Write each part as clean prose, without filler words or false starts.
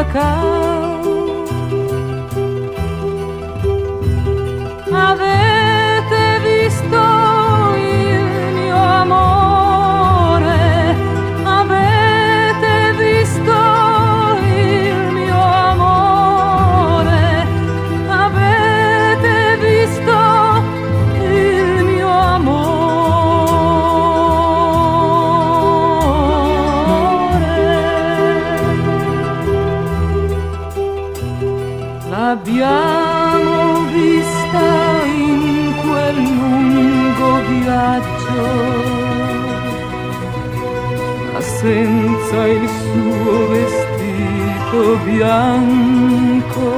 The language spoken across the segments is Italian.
cacao. Avete visto il mio amore? Avete visto il mio amore? Avete visto il mio amore? L'abbiamo vista in quel lungo viaggio, ma senza il suo vestito bianco,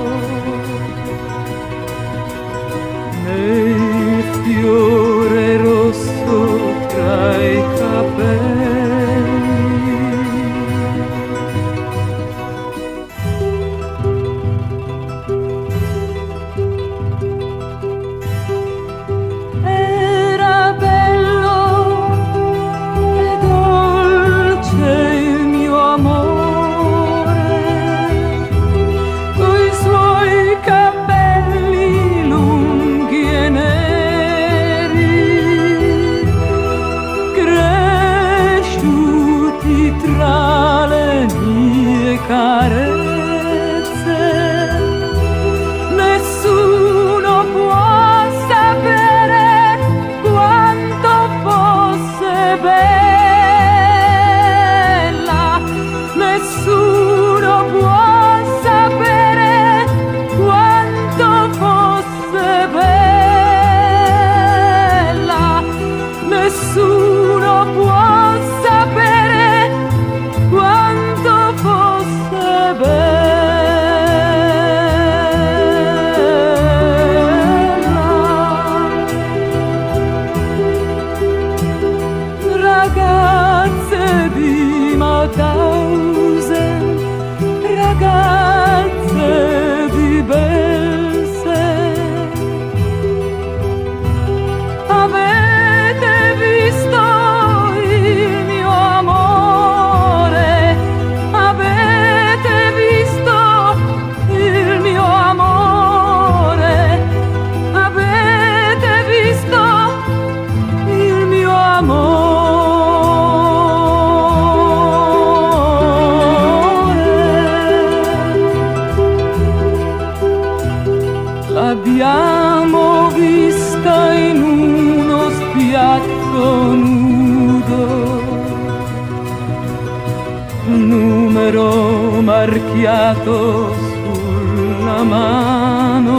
né il fiore rosso tra i capelli. Tra le mie carezze, nessuno può sapere quanto fosse bella, nessuno può sapere quanto fosse bella, nessuno può sapere quanto fosse bella. Ragazze di Mauthausen, ragazze di Belsen, avete visto il mio amore? Avete visto il mio amore? Avete visto il mio amore? L'abbiamo vista in uno spiazzo nudo, un numero marchiato sulla mano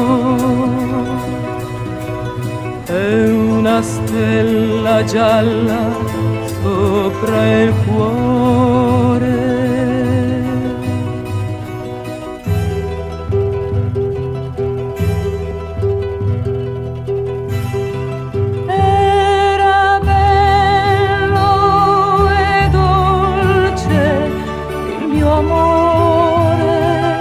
e una stella gialla sopra il cuore. Era bello e dolce il mio amore,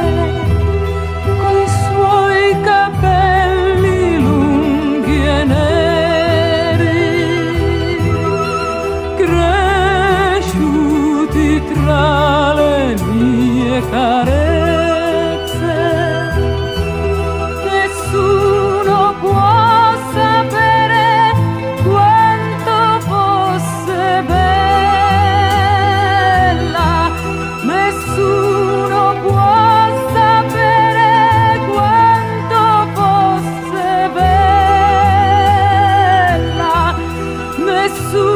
coi suoi capelli lunghi e neri, cresciuti tra le mie carezze. Nessuno può sapere quanto fosse bella, nessuno può sapere quanto fosse bella, nessuno